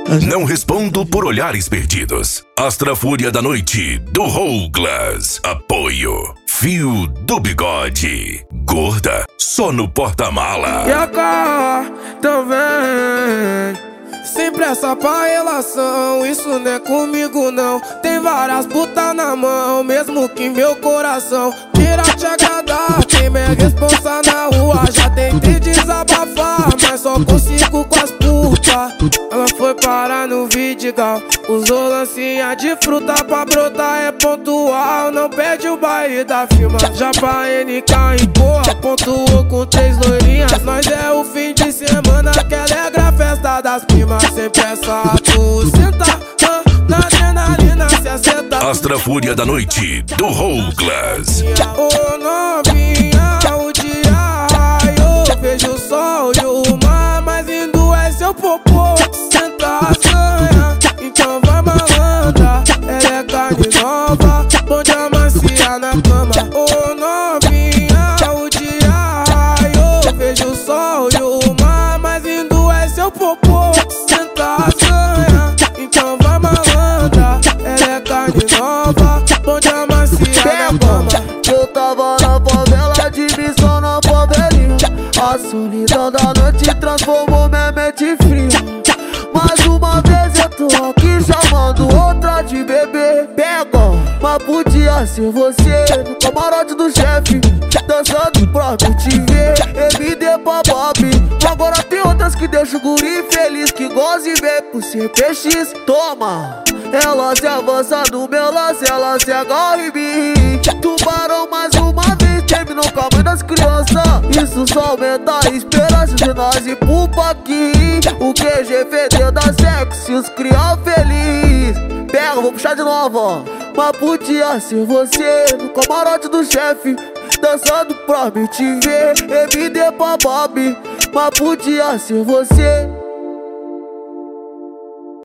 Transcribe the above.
Não respondo por olhares perdidos. Astra Fúria da Noite, do Rouglas. Apoio Fio do Bigode. Gorda, só no porta-mala. E a cara também. Sem pressa pra relação, isso não é comigo não. Tem várias putas na mão, mesmo que meu coração queira te agradar. Tem minha responsa na rua, já tentei desabafar, mas só consigo com as putas. Ela foi parar no Vidigal, usou lancinha de fruta pra brotar, é pontual. Não pede o baile da firma, já pra NK empurra. Pontuou com 3 loirinhas, nós é o fim de semana que alegra a festa das primas. Sem pressa tu senta, na adrenalina se acerta. Astra Fúria da Noite, do Rouglas. Ô novinha, o dia raiou, vejo o sol e o mar, mas indo é seu popô. Senta a sanha, então vai malandra. Ela é carne nova, bom de amaciar na cama. Ô novinha, o dia raiou, vejo o sol e o mar, mas indo é seu popô. Senta a sanha, então vai malandra. Ela é carne nova, bom de amaciar na cama. Eu tava na favela, de missão na favelinha. A solidão da noite transformou minha mente fria. Mais uma vez eu tô aqui chamando outra de bebê. Pega, mas podia ser você no camarote do chefe, dançando pra me te ver, MD pra Bob. Agora tem outras que deixam o guri feliz, que goza e vê pro CPX. Toma, ela se avança no meu lance, ela se agarra em mim. Tubarão mais uma vez, terminou com a mãe das crianças. Isso só aumenta a esperança de nós ir pro paquim. O QG fedeu da sexo, os criar feliz. Pega, vou puxar de novo, ó. Mas podia ser você no camarote do chefe, dançando pra me te ver, MD pra Bob. Mas podia ser você.